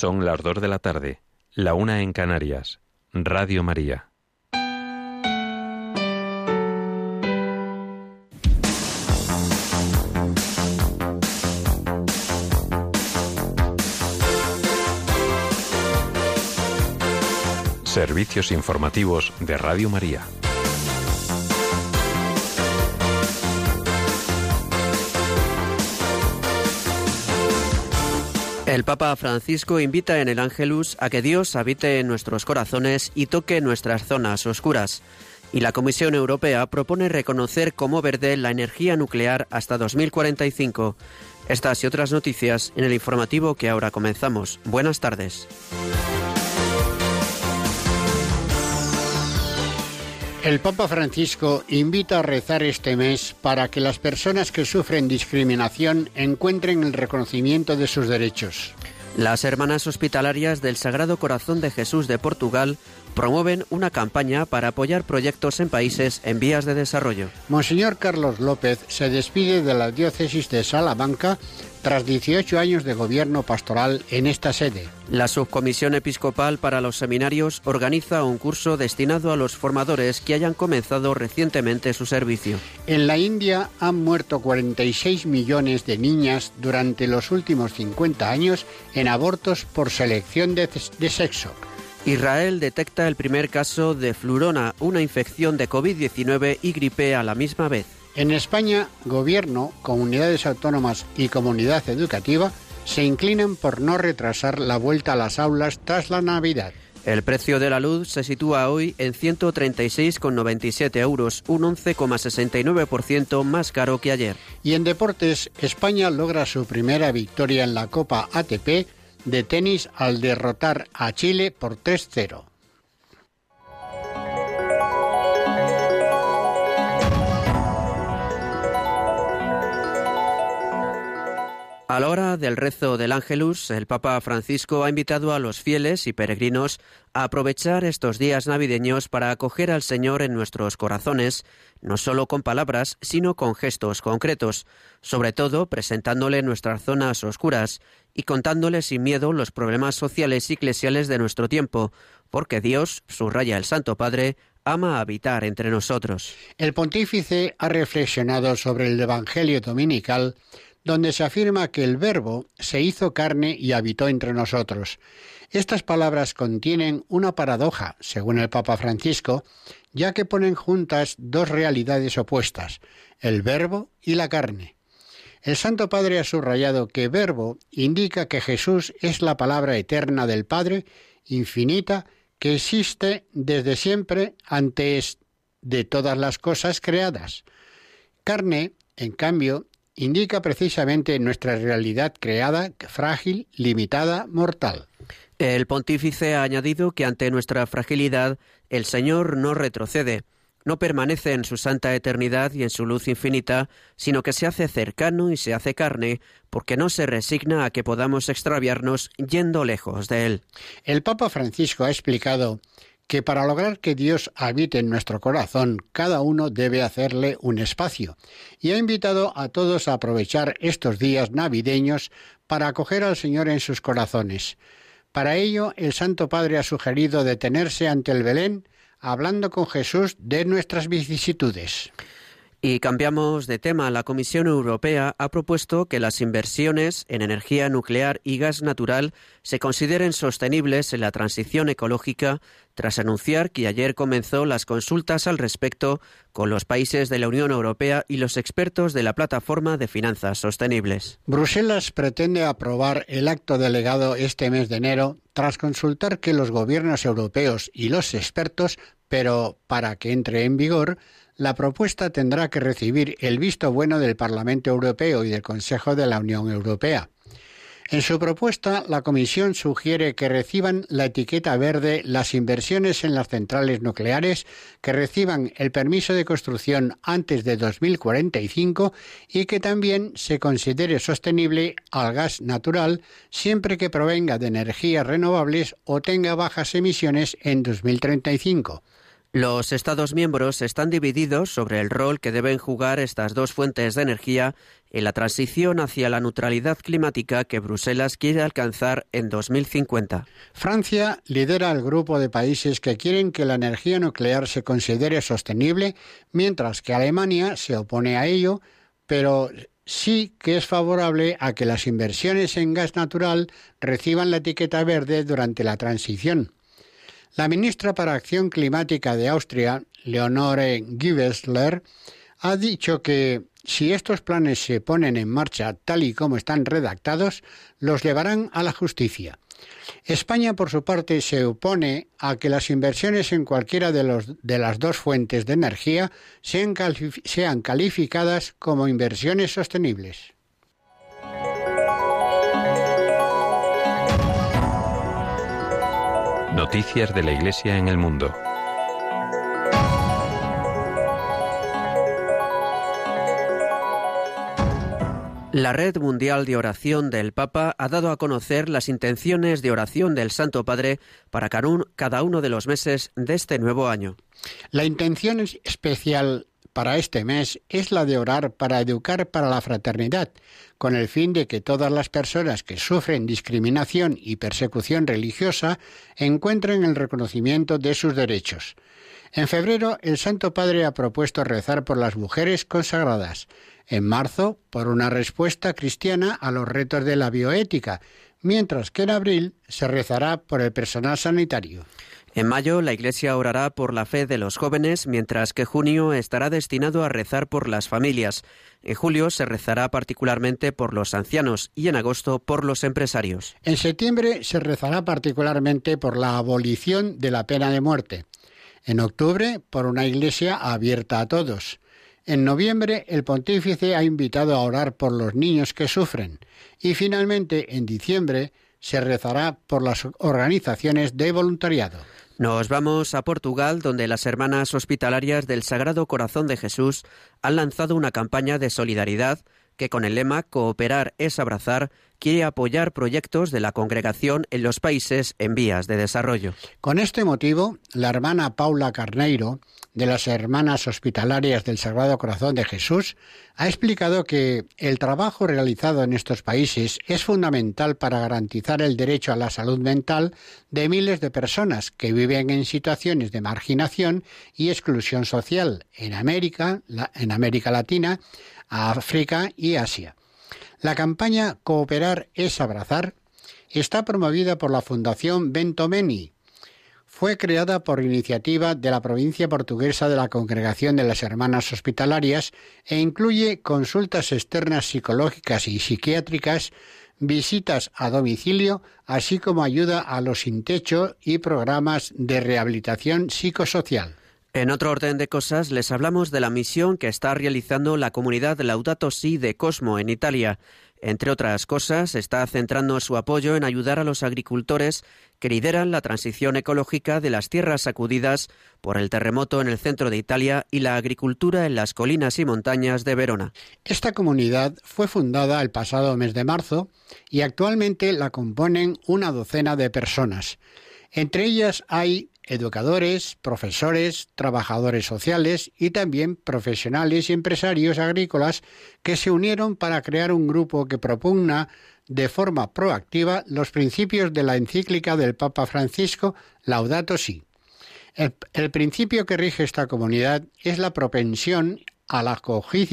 Son las 2 de la tarde, la 1 en Canarias. Radio María. Servicios informativos de Radio María. El Papa Francisco invita en el Ángelus a que Dios habite en nuestros corazones y toque nuestras zonas oscuras. Y la Comisión Europea propone reconocer como verde la energía nuclear hasta 2045. Estas y otras noticias en el informativo que ahora comenzamos. Buenas tardes. El Papa Francisco invita a rezar este mes para que las personas que sufren discriminación encuentren el reconocimiento de sus derechos. Las Hermanas Hospitalarias del Sagrado Corazón de Jesús de Portugal promueven una campaña para apoyar proyectos en países en vías de desarrollo. Monseñor Carlos López se despide de la diócesis de Salamanca tras 18 años de gobierno pastoral en esta sede. La Subcomisión Episcopal para los Seminarios organiza un curso destinado a los formadores que hayan comenzado recientemente su servicio. En la India han muerto 46 millones de niñas durante los últimos 50 años en abortos por selección de sexo. Israel detecta el primer caso de flurona, una infección de COVID-19 y gripe a la misma vez. En España, Gobierno, comunidades autónomas y comunidad educativa se inclinan por no retrasar la vuelta a las aulas tras la Navidad. El precio de la luz se sitúa hoy en 136,97 euros, un 11,69% más caro que ayer. Y en deportes, España logra su primera victoria en la Copa ATP de tenis al derrotar a Chile por 3-0. A la hora del rezo del Ángelus, el Papa Francisco ha invitado a los fieles y peregrinos a aprovechar estos días navideños para acoger al Señor en nuestros corazones, no solo con palabras, sino con gestos concretos, sobre todo presentándole nuestras zonas oscuras y contándole sin miedo los problemas sociales y eclesiales de nuestro tiempo, porque Dios, subraya el Santo Padre, ama habitar entre nosotros. El pontífice ha reflexionado sobre el Evangelio dominical, donde se afirma que el Verbo se hizo carne y habitó entre nosotros. Estas palabras contienen una paradoja, según el Papa Francisco, ya que ponen juntas dos realidades opuestas, el Verbo y la carne. El Santo Padre ha subrayado que Verbo indica que Jesús es la palabra eterna del Padre, infinita, que existe desde siempre antes de todas las cosas creadas. Carne, en cambio, indica precisamente nuestra realidad creada, frágil, limitada, mortal. El pontífice ha añadido que ante nuestra fragilidad, el Señor no retrocede, no permanece en su santa eternidad y en su luz infinita, sino que se hace cercano y se hace carne, porque no se resigna a que podamos extraviarnos yendo lejos de Él. El Papa Francisco ha explicado que para lograr que Dios habite en nuestro corazón, cada uno debe hacerle un espacio, y ha invitado a todos a aprovechar estos días navideños para acoger al Señor en sus corazones. Para ello, el Santo Padre ha sugerido detenerse ante el Belén, hablando con Jesús de nuestras vicisitudes. Y cambiamos de tema. La Comisión Europea ha propuesto que las inversiones en energía nuclear y gas natural se consideren sostenibles en la transición ecológica, tras anunciar que ayer comenzó las consultas al respecto con los países de la Unión Europea y los expertos de la Plataforma de Finanzas Sostenibles. Bruselas pretende aprobar el acto delegado este mes de enero, tras consultar que los gobiernos europeos y los expertos, pero para que entre en vigor, la propuesta tendrá que recibir el visto bueno del Parlamento Europeo y del Consejo de la Unión Europea. En su propuesta, la Comisión sugiere que reciban la etiqueta verde las inversiones en las centrales nucleares que reciban el permiso de construcción antes de 2045 y que también se considere sostenible al gas natural siempre que provenga de energías renovables o tenga bajas emisiones en 2035. Los Estados miembros están divididos sobre el rol que deben jugar estas dos fuentes de energía en la transición hacia la neutralidad climática que Bruselas quiere alcanzar en 2050. Francia lidera el grupo de países que quieren que la energía nuclear se considere sostenible, mientras que Alemania se opone a ello, pero sí que es favorable a que las inversiones en gas natural reciban la etiqueta verde durante la transición. La ministra para Acción Climática de Austria, Leonore Gewessler, ha dicho que si estos planes se ponen en marcha tal y como están redactados, los llevarán a la justicia. España, por su parte, se opone a que las inversiones en cualquiera de las dos fuentes de energía sean calificadas como inversiones sostenibles. Noticias de la Iglesia en el mundo. La Red Mundial de Oración del Papa ha dado a conocer las intenciones de oración del Santo Padre para cada uno de los meses de este nuevo año. La intención especial para este mes es la de orar para educar para la fraternidad, con el fin de que todas las personas que sufren discriminación y persecución religiosa encuentren el reconocimiento de sus derechos. En febrero, el Santo Padre ha propuesto rezar por las mujeres consagradas. En marzo, por una respuesta cristiana a los retos de la bioética, mientras que en abril se rezará por el personal sanitario. En mayo, la Iglesia orará por la fe de los jóvenes, mientras que junio estará destinado a rezar por las familias. En julio se rezará particularmente por los ancianos y en agosto por los empresarios. En septiembre se rezará particularmente por la abolición de la pena de muerte. En octubre, por una Iglesia abierta a todos. En noviembre, el pontífice ha invitado a orar por los niños que sufren. Y finalmente, en diciembre, se rezará por las organizaciones de voluntariado. Nos vamos a Portugal, donde las Hermanas Hospitalarias del Sagrado Corazón de Jesús han lanzado una campaña de solidaridad que, con el lema Cooperar es abrazar, quiere apoyar proyectos de la congregación en los países en vías de desarrollo. Con este motivo, la hermana Paula Carneiro, de las Hermanas Hospitalarias del Sagrado Corazón de Jesús, ha explicado que el trabajo realizado en estos países es fundamental para garantizar el derecho a la salud mental de miles de personas que viven en situaciones de marginación y exclusión social en América Latina, África y Asia. La campaña Cooperar es abrazar está promovida por la Fundación Bento Meni. Fue creada por iniciativa de la provincia portuguesa de la Congregación de las Hermanas Hospitalarias e incluye consultas externas psicológicas y psiquiátricas, visitas a domicilio, así como ayuda a los sin techo y programas de rehabilitación psicosocial. En otro orden de cosas, les hablamos de la misión que está realizando la comunidad Laudato Si de Cosmo en Italia. Entre otras cosas, está centrando su apoyo en ayudar a los agricultores que lideran la transición ecológica de las tierras sacudidas por el terremoto en el centro de Italia y la agricultura en las colinas y montañas de Verona. Esta comunidad fue fundada el pasado mes de marzo y actualmente la componen una docena de personas. Entre ellas hay educadores, profesores, trabajadores sociales y también profesionales y empresarios agrícolas que se unieron para crear un grupo que propugna de forma proactiva los principios de la encíclica del Papa Francisco Laudato Si. El principio que rige esta comunidad es la propensión a la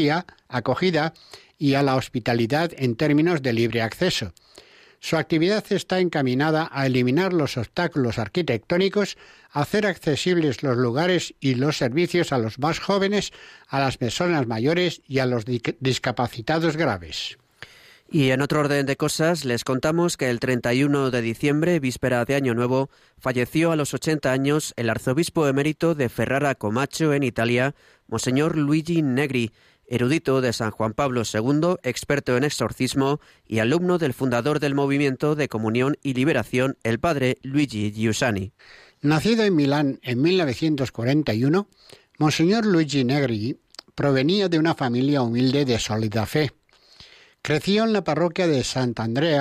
acogida y a la hospitalidad en términos de libre acceso. Su actividad está encaminada a eliminar los obstáculos arquitectónicos, a hacer accesibles los lugares y los servicios a los más jóvenes, a las personas mayores y a los discapacitados graves. Y en otro orden de cosas, les contamos que el 31 de diciembre, víspera de Año Nuevo, falleció a los 80 años el arzobispo emérito de Ferrara Comacho, en Italia, Monseñor Luigi Negri, erudito de San Juan Pablo II, experto en exorcismo y alumno del fundador del movimiento de comunión y liberación, el padre Luigi Giussani. Nacido en Milán en 1941, Monseñor Luigi Negri provenía de una familia humilde de sólida fe. Creció en la parroquia de Sant'Andrea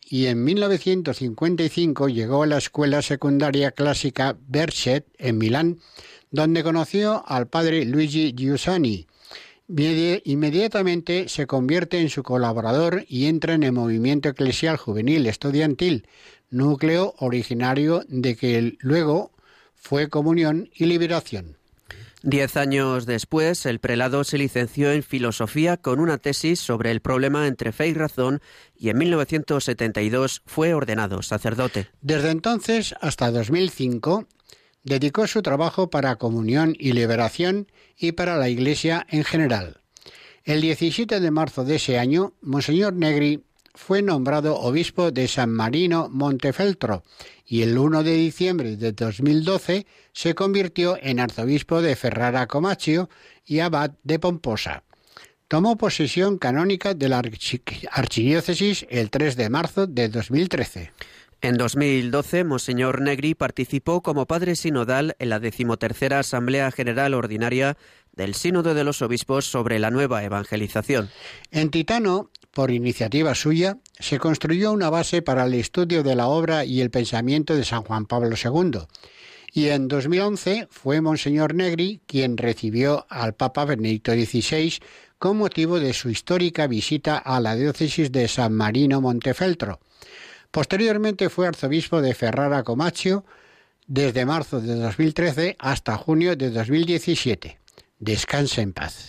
y en 1955 llegó a la escuela secundaria clásica Berchet en Milán, donde conoció al padre Luigi Giussani. Inmediatamente se convierte en su colaborador y entra en el movimiento eclesial juvenil estudiantil, núcleo originario de que luego fue Comunión y Liberación. 10 años después, el prelado se licenció en filosofía con una tesis sobre el problema entre fe y razón y en 1972 fue ordenado sacerdote. Desde entonces hasta 2005 dedicó su trabajo para Comunión y Liberación y para la Iglesia en general. El 17 de marzo de ese año, Monseñor Negri fue nombrado obispo de San Marino Montefeltro y el 1 de diciembre de 2012 se convirtió en arzobispo de Ferrara Comacchio y abad de Pomposa. Tomó posesión canónica de la archidiócesis el 3 de marzo de 2013. En 2012, Monseñor Negri participó como padre sinodal en la 13ª Asamblea General Ordinaria del Sínodo de los Obispos sobre la nueva evangelización. En Titano, por iniciativa suya, se construyó una base para el estudio de la obra y el pensamiento de San Juan Pablo II. Y en 2011 fue Monseñor Negri quien recibió al Papa Benedicto XVI con motivo de su histórica visita a la diócesis de San Marino Montefeltro. Posteriormente fue arzobispo de Ferrara Comacchio desde marzo de 2013 hasta junio de 2017. Descanse en paz.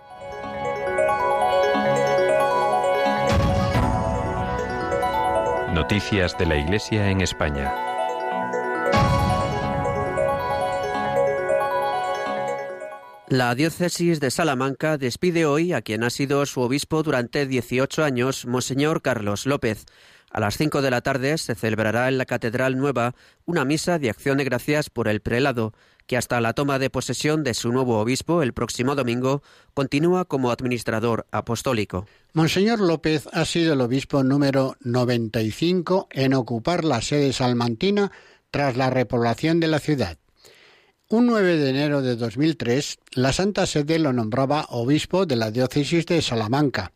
Noticias de la Iglesia en España. La diócesis de Salamanca despide hoy a quien ha sido su obispo durante 18 años, Monseñor Carlos López. A las 5 de la tarde se celebrará en la Catedral Nueva una misa de acción de gracias por el prelado, que hasta la toma de posesión de su nuevo obispo el próximo domingo continúa como administrador apostólico. Monseñor López ha sido el obispo número 95 en ocupar la sede salmantina tras la repoblación de la ciudad. Un 9 de enero de 2003, la Santa Sede lo nombraba obispo de la diócesis de Salamanca.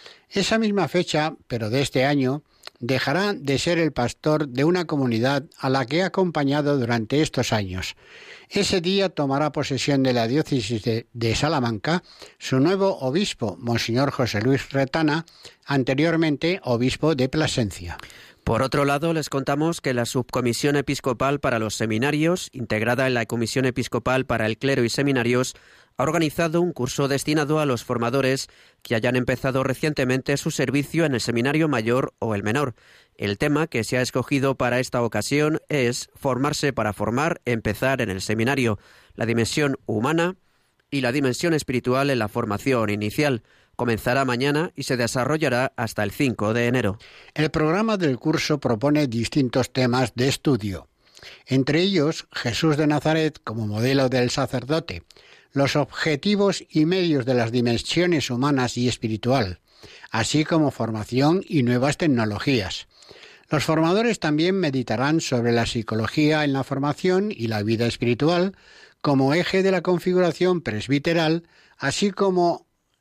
Esa misma fecha, pero de este año, dejará de ser el pastor de una comunidad a la que ha acompañado durante estos años. Ese día tomará posesión de la diócesis de Salamanca su nuevo obispo, Monseñor José Luis Retana, anteriormente obispo de Plasencia. Por otro lado, les contamos que la Subcomisión Episcopal para los Seminarios, integrada en la Comisión Episcopal para el Clero y Seminarios, ha organizado un curso destinado a los formadores que hayan empezado recientemente su servicio en el Seminario Mayor o el Menor. El tema que se ha escogido para esta ocasión es Formarse para formar, empezar en el seminario, la dimensión humana y la dimensión espiritual en la formación inicial. Comenzará mañana y se desarrollará hasta el 5 de enero. El programa del curso propone distintos temas de estudio. Entre ellos, Jesús de Nazaret como modelo del sacerdote, los objetivos y medios de las dimensiones humanas y espiritual, así como formación y nuevas tecnologías. Los formadores también meditarán sobre la psicología en la formación y la vida espiritual como eje de la configuración presbiteral, así como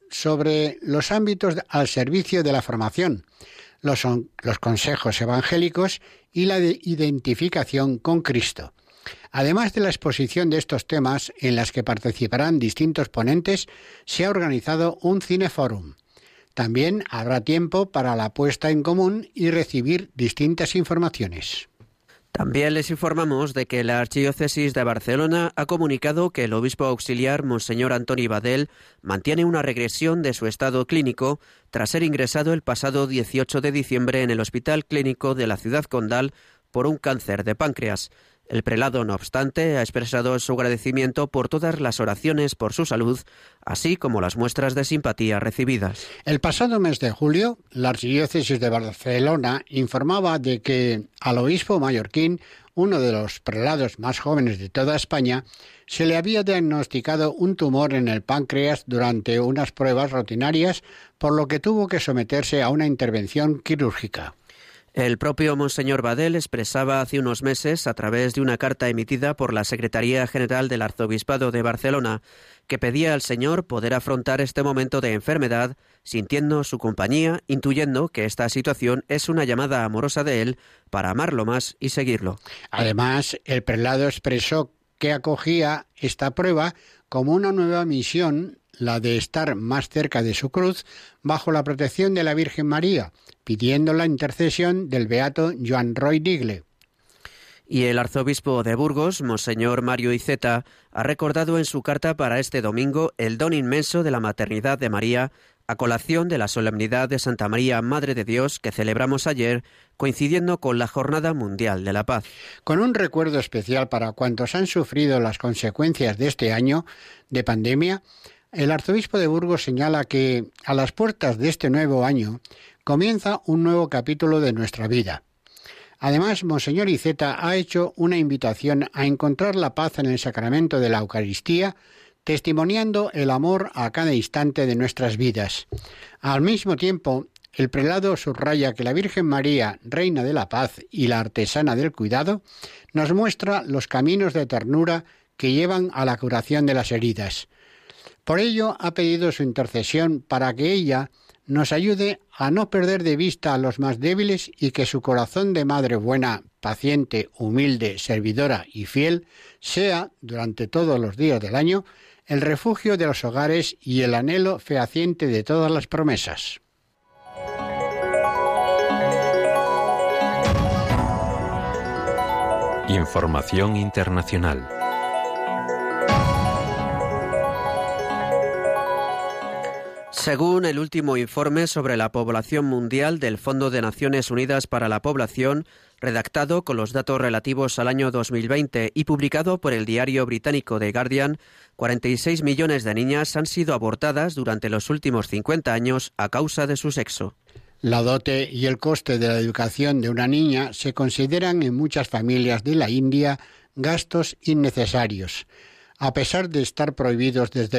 sobre los ámbitos al servicio de la formación, los consejos evangélicos y la identificación con Cristo. Además de la exposición de estos temas, en las que participarán distintos ponentes, se ha organizado un cineforum. También habrá tiempo para la puesta en común y recibir distintas informaciones. También les informamos de que la Archidiócesis de Barcelona ha comunicado que el obispo auxiliar, Monseñor Antoni Badel, mantiene una regresión de su estado clínico tras ser ingresado el pasado 18 de diciembre en el Hospital Clínico de la Ciudad Condal por un cáncer de páncreas. El prelado, no obstante, ha expresado su agradecimiento por todas las oraciones por su salud, así como las muestras de simpatía recibidas. El pasado mes de julio, la Archidiócesis de Barcelona informaba de que al obispo mallorquín, uno de los prelados más jóvenes de toda España, se le había diagnosticado un tumor en el páncreas durante unas pruebas rutinarias, por lo que tuvo que someterse a una intervención quirúrgica. El propio Monseñor Badel expresaba hace unos meses, a través de una carta emitida por la Secretaría General del Arzobispado de Barcelona, que pedía al Señor poder afrontar este momento de enfermedad, sintiendo su compañía, intuyendo que esta situación es una llamada amorosa de Él para amarlo más y seguirlo. Además, el prelado expresó que acogía esta prueba como una nueva misión, la de estar más cerca de su cruz, bajo la protección de la Virgen María, pidiendo la intercesión del beato Joan Roy Digle. Y el arzobispo de Burgos, Monseñor Mario Iceta, ha recordado en su carta para este domingo el don inmenso de la maternidad de María, a colación de la solemnidad de Santa María, Madre de Dios, que celebramos ayer, coincidiendo con la Jornada Mundial de la Paz. Con un recuerdo especial para cuantos han sufrido las consecuencias de este año de pandemia, el arzobispo de Burgos señala que a las puertas de este nuevo año comienza un nuevo capítulo de nuestra vida. Además, Monseñor Iceta ha hecho una invitación a encontrar la paz en el sacramento de la Eucaristía, testimoniando el amor a cada instante de nuestras vidas. Al mismo tiempo, el prelado subraya que la Virgen María, Reina de la Paz y la artesana del cuidado, nos muestra los caminos de ternura que llevan a la curación de las heridas. Por ello, ha pedido su intercesión para que ella nos ayude a no perder de vista a los más débiles y que su corazón de madre buena, paciente, humilde, servidora y fiel sea, durante todos los días del año, el refugio de los hogares y el anhelo fehaciente de todas las promesas. Información internacional. Según el último informe sobre la población mundial del Fondo de Naciones Unidas para la Población, redactado con los datos relativos al año 2020 y publicado por el diario británico The Guardian, 46 millones de niñas han sido abortadas durante los últimos 50 años a causa de su sexo. La dote y el coste de la educación de una niña se consideran en muchas familias de la India gastos innecesarios. A pesar de estar prohibidos desde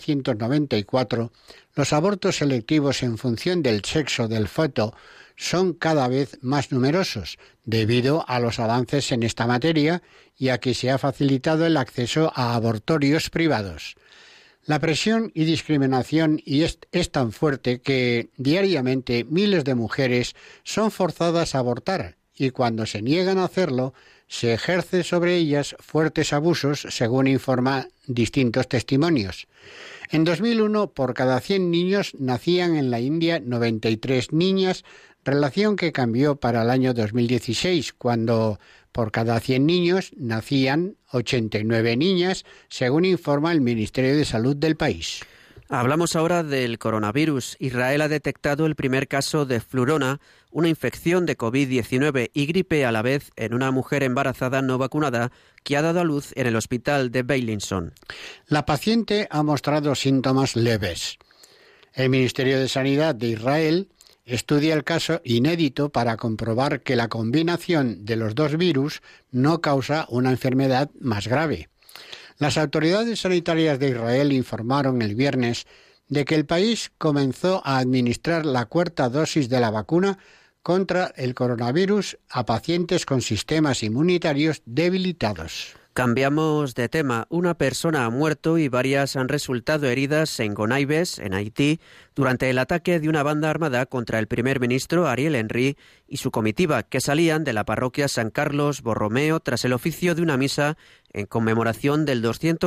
1994, los abortos selectivos en función del sexo del feto son cada vez más numerosos, debido a los avances en esta materia y a que se ha facilitado el acceso a abortorios privados. La presión y discriminación es tan fuerte que diariamente miles de mujeres son forzadas a abortar y cuando se niegan a hacerlo, se ejerce sobre ellas fuertes abusos, según informan distintos testimonios. En 2001, por cada 100 niños nacían en la India 93 niñas, relación que cambió para el año 2016, cuando por cada 100 niños nacían 89 niñas, según informa el Ministerio de Salud del país. Hablamos ahora del coronavirus. Israel ha detectado el primer caso de flurona, una infección de COVID-19 y gripe a la vez en una mujer embarazada no vacunada que ha dado a luz en el hospital de Beilinson. La paciente ha mostrado síntomas leves. El Ministerio de Sanidad de Israel estudia el caso inédito para comprobar que la combinación de los dos virus no causa una enfermedad más grave. Las autoridades sanitarias de Israel informaron el viernes de que el país comenzó a administrar la cuarta dosis de la vacuna contra el coronavirus a pacientes con sistemas inmunitarios debilitados. Cambiamos de tema. Una persona ha muerto y varias han resultado heridas en Gonaibes, en Haití, durante el ataque de una banda armada contra el primer ministro Ariel Henry y su comitiva, que salían de la parroquia San Carlos Borromeo tras el oficio de una misa en conmemoración del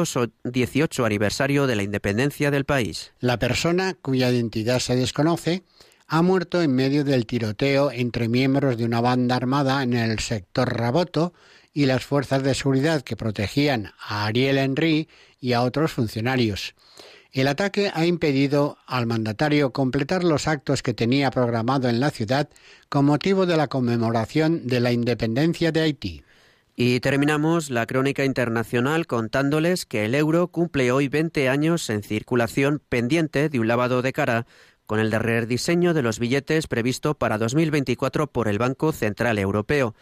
218 aniversario de la independencia del país. La persona, cuya identidad se desconoce, ha muerto en medio del tiroteo entre miembros de una banda armada en el sector Raboto y las fuerzas de seguridad que protegían a Ariel Henry y a otros funcionarios. El ataque ha impedido al mandatario completar los actos que tenía programado en la ciudad con motivo de la conmemoración de la independencia de Haití. Y terminamos la crónica internacional contándoles que el euro cumple hoy 20 años en circulación, pendiente de un lavado de cara con el rediseño de los billetes previsto para 2024 por el Banco Central Europeo.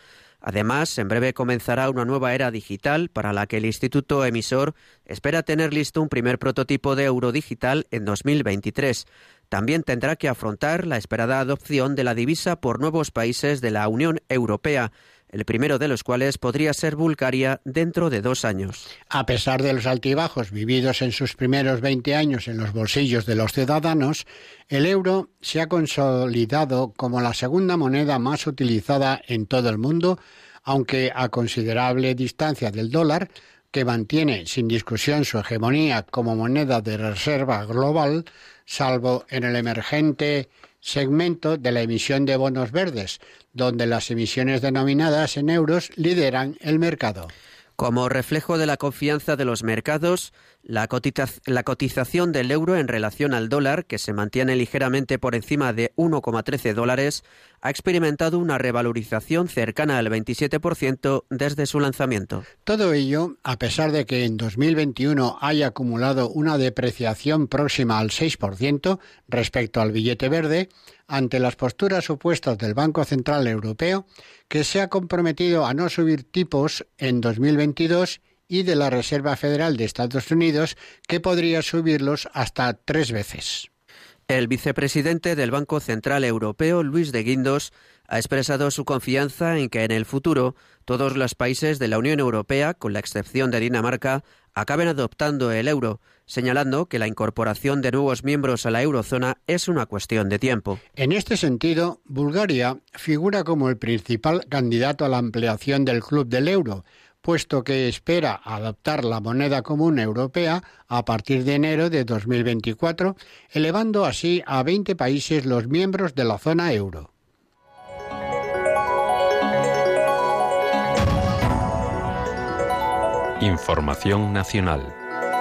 Además, en breve comenzará una nueva era digital para la que el Instituto Emisor espera tener listo un primer prototipo de euro digital en 2023. También tendrá que afrontar la esperada adopción de la divisa por nuevos países de la Unión Europea, el primero de los cuales podría ser Bulgaria dentro de 2 años. A pesar de los altibajos vividos en sus primeros 20 años en los bolsillos de los ciudadanos, el euro se ha consolidado como la segunda moneda más utilizada en todo el mundo, aunque a considerable distancia del dólar, que mantiene sin discusión su hegemonía como moneda de reserva global, salvo en el emergente segmento de la emisión de bonos verdes, donde las emisiones denominadas en euros lideran el mercado. Como reflejo de la confianza de los mercados, la cotización del euro en relación al dólar, que se mantiene ligeramente por encima de 1,13 dólares, ha experimentado una revalorización cercana al 27% desde su lanzamiento. Todo ello, a pesar de que en 2021 haya acumulado una depreciación próxima al 6% respecto al billete verde, ante las posturas opuestas del Banco Central Europeo, que se ha comprometido a no subir tipos en 2022, y de la Reserva Federal de Estados Unidos, que podría subirlos hasta 3 veces. El vicepresidente del Banco Central Europeo, Luis de Guindos, ha expresado su confianza en que en el futuro todos los países de la Unión Europea, con la excepción de Dinamarca, acaben adoptando el euro, señalando que la incorporación de nuevos miembros a la eurozona es una cuestión de tiempo. En este sentido, Bulgaria figura como el principal candidato a la ampliación del club del euro, puesto que espera adoptar la moneda común europea a partir de enero de 2024, elevando así a 20 países los miembros de la zona euro. Información nacional.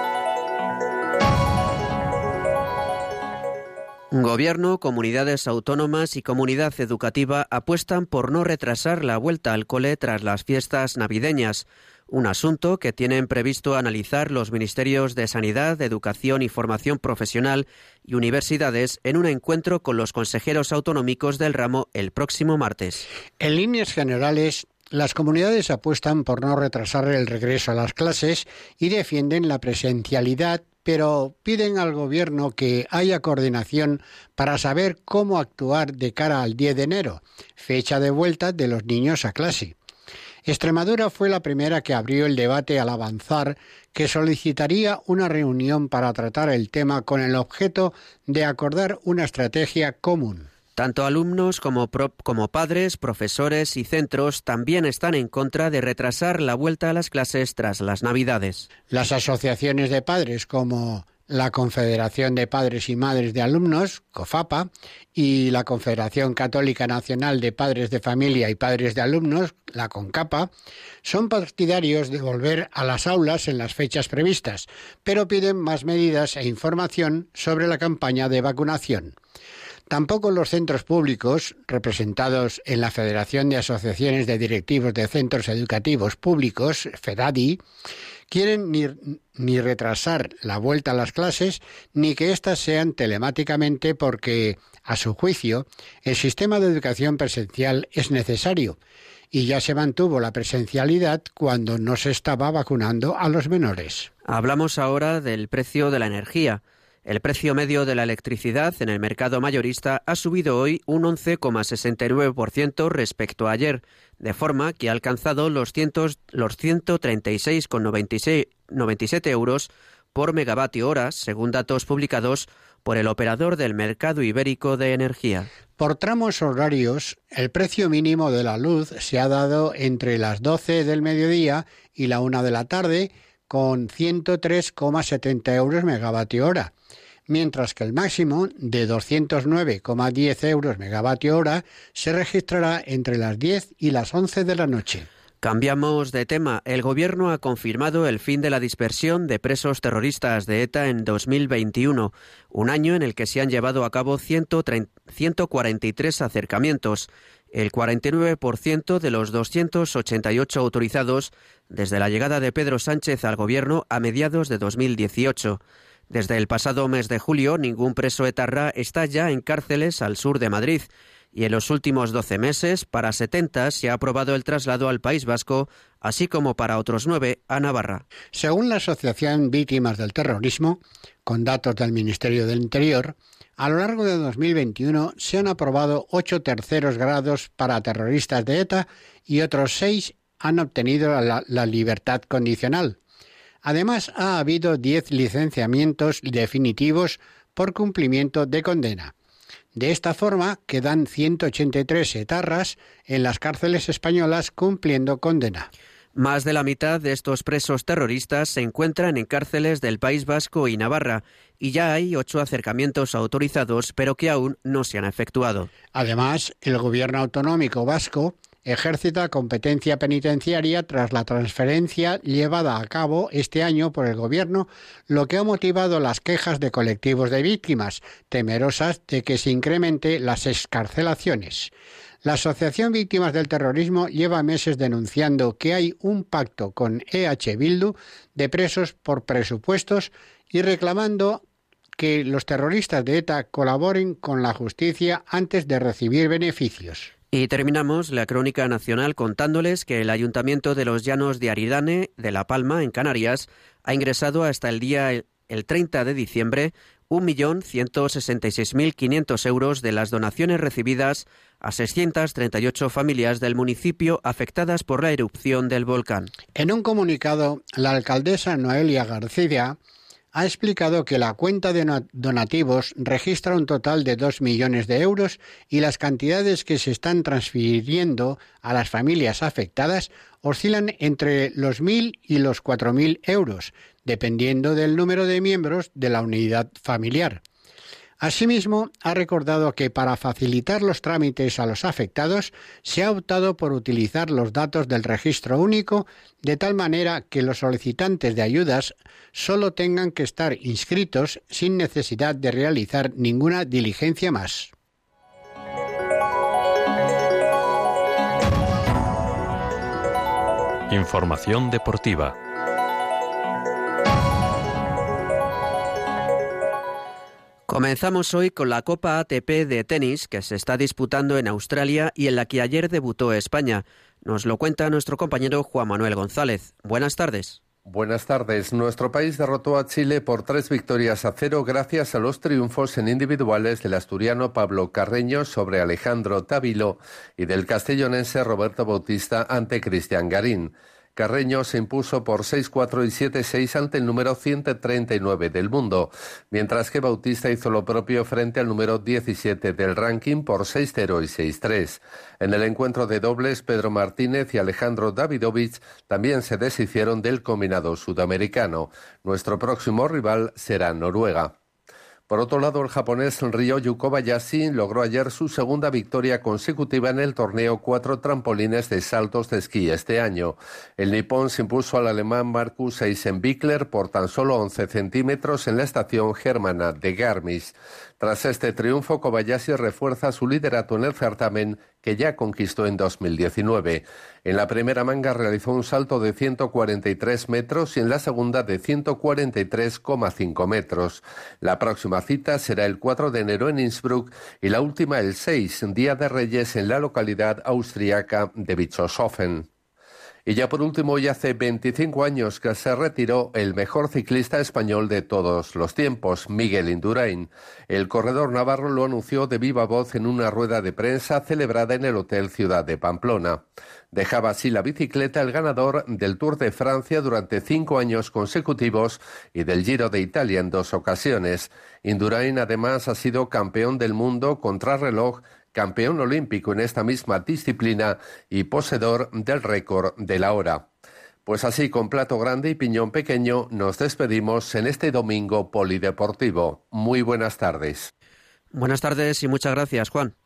Gobierno, comunidades autónomas y comunidad educativa apuestan por no retrasar la vuelta al cole tras las fiestas navideñas, un asunto que tienen previsto analizar los ministerios de Sanidad, Educación y Formación Profesional y Universidades en un encuentro con los consejeros autonómicos del ramo el próximo martes. En líneas generales, las comunidades apuestan por no retrasar el regreso a las clases y defienden la presencialidad, pero piden al Gobierno que haya coordinación para saber cómo actuar de cara al 10 de enero, fecha de vuelta de los niños a clase. Extremadura fue la primera que abrió el debate al avanzar que solicitaría una reunión para tratar el tema con el objeto de acordar una estrategia común. Tanto alumnos como padres, profesores y centros también están en contra de retrasar la vuelta a las clases tras las Navidades. Las asociaciones de padres como la Confederación de Padres y Madres de Alumnos, COFAPA, y la Confederación Católica Nacional de Padres de Familia y Padres de Alumnos, la CONCAPA, son partidarios de volver a las aulas en las fechas previstas, pero piden más medidas e información sobre la campaña de vacunación. Tampoco los centros públicos, representados en la Federación de Asociaciones de Directivos de Centros Educativos Públicos, FEDADI, quieren ni retrasar la vuelta a las clases ni que éstas sean telemáticamente porque, a su juicio, el sistema de educación presencial es necesario y ya se mantuvo la presencialidad cuando no se estaba vacunando a los menores. Hablamos ahora del precio de la energía. El precio medio de la electricidad en el mercado mayorista ha subido hoy un 11,69% respecto a ayer, de forma que ha alcanzado los 136,97 euros por megavatio hora, según datos publicados por el operador del mercado ibérico de energía. Por tramos horarios, el precio mínimo de la luz se ha dado entre las 12 del mediodía y la 1 de la tarde, con 103,70 euros megavatio hora, mientras que el máximo de 209,10 euros megavatio hora se registrará entre las 10 y las 11 de la noche. Cambiamos de tema. El Gobierno ha confirmado el fin de la dispersión de presos terroristas de ETA en 2021, un año en el que se han llevado a cabo 143 acercamientos, el 49% de los 288 autorizados desde la llegada de Pedro Sánchez al Gobierno a mediados de 2018. Desde el pasado mes de julio, ningún preso etarra está ya en cárceles al sur de Madrid, y en los últimos 12 meses, para 70 se ha aprobado el traslado al País Vasco, así como para otros 9 a Navarra. Según la Asociación Víctimas del Terrorismo, con datos del Ministerio del Interior, a lo largo de 2021 se han aprobado 8 terceros grados para terroristas de ETA y otros 6 han obtenido la libertad condicional. Además, ha habido 10 licenciamientos definitivos por cumplimiento de condena. De esta forma, quedan 183 etarras en las cárceles españolas cumpliendo condena. Más de la mitad de estos presos terroristas se encuentran en cárceles del País Vasco y Navarra, y ya hay 8 acercamientos autorizados, pero que aún no se han efectuado. Además, el gobierno autonómico vasco ejercita competencia penitenciaria tras la transferencia llevada a cabo este año por el Gobierno, lo que ha motivado las quejas de colectivos de víctimas, temerosas de que se incremente las excarcelaciones. La Asociación Víctimas del Terrorismo lleva meses denunciando que hay un pacto con EH Bildu de presos por presupuestos y reclamando que los terroristas de ETA colaboren con la justicia antes de recibir beneficios. Y terminamos la crónica nacional contándoles que el Ayuntamiento de los Llanos de Aridane, de La Palma, en Canarias, ha ingresado hasta el 30 de diciembre 1.166.500 euros de las donaciones recibidas a 638 familias del municipio afectadas por la erupción del volcán. En un comunicado, la alcaldesa Noelia García ha explicado que la cuenta de donativos registra un total de 2 millones de euros y las cantidades que se están transfiriendo a las familias afectadas oscilan entre los 1.000 y los 4.000 euros, dependiendo del número de miembros de la unidad familiar. Asimismo, ha recordado que para facilitar los trámites a los afectados se ha optado por utilizar los datos del registro único de tal manera que los solicitantes de ayudas solo tengan que estar inscritos sin necesidad de realizar ninguna diligencia más. Información deportiva. Comenzamos hoy con la Copa ATP de tenis que se está disputando en Australia y en la que ayer debutó España. Nos lo cuenta nuestro compañero Juan Manuel González. Buenas tardes. Buenas tardes. Nuestro país derrotó a Chile por 3-0 gracias a los triunfos en individuales del asturiano Pablo Carreño sobre Alejandro Dávilo y del castellonense Roberto Bautista ante Cristian Garín. Carreño se impuso por 6-4 y 7-6 ante el número 139 del mundo, mientras que Bautista hizo lo propio frente al número 17 del ranking por 6-0 y 6-3. En el encuentro de dobles, Pedro Martínez y Alejandro Davidovich también se deshicieron del combinado sudamericano. Nuestro próximo rival será Noruega. Por otro lado, el japonés Ryoyu Kobayashi logró ayer su segunda victoria consecutiva en el torneo 4 trampolines de saltos de esquí este año. El nipón se impuso al alemán Markus Eisenbichler por tan solo 11 centímetros en la estación germana de Garmisch. Tras este triunfo, Kobayashi refuerza su liderato en el certamen que ya conquistó en 2019. En la primera manga realizó un salto de 143 metros y en la segunda de 143,5 metros. La próxima cita será el 4 de enero en Innsbruck y la última el 6, Día de Reyes, en la localidad austriaca de Bischofshofen. Y ya por último, hoy hace 25 años que se retiró el mejor ciclista español de todos los tiempos, Miguel Indurain. El corredor navarro lo anunció de viva voz en una rueda de prensa celebrada en el Hotel Ciudad de Pamplona. Dejaba así la bicicleta el ganador del Tour de Francia durante 5 años consecutivos y del Giro de Italia en 2 ocasiones. Indurain además ha sido campeón del mundo contrarreloj, campeón olímpico en esta misma disciplina y poseedor del récord de la hora. Pues así, con plato grande y piñón pequeño, nos despedimos en este domingo polideportivo. Muy buenas tardes. Buenas tardes y muchas gracias, Juan.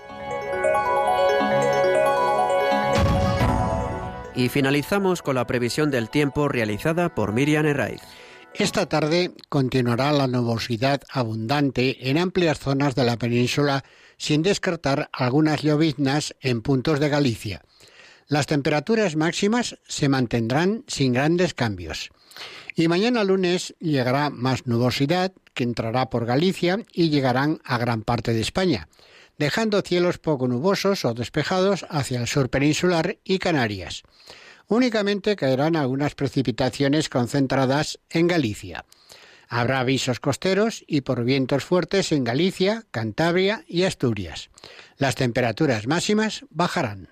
Y finalizamos con la previsión del tiempo realizada por Miriam Herraiz. Esta tarde continuará la nubosidad abundante en amplias zonas de la península, sin descartar algunas lloviznas en puntos de Galicia. Las temperaturas máximas se mantendrán sin grandes cambios. Y mañana lunes llegará más nubosidad que entrará por Galicia y llegarán a gran parte de España. dejando cielos poco nubosos o despejados hacia el sur peninsular y Canarias. Únicamente caerán algunas precipitaciones concentradas en Galicia. Habrá avisos costeros y por vientos fuertes en Galicia, Cantabria y Asturias. Las temperaturas máximas bajarán.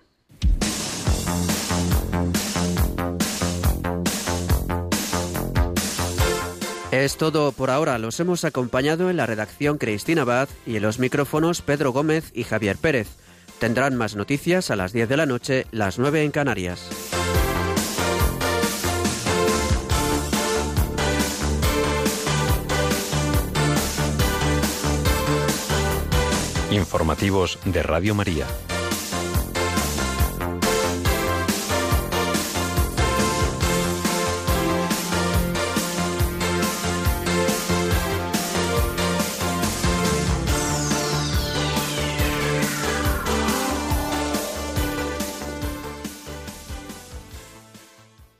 Es todo por ahora. Los hemos acompañado en la redacción Cristina Abad y en los micrófonos Pedro Gómez y Javier Pérez. Tendrán más noticias a las 10 de la noche, las 9 en Canarias. Informativos de Radio María.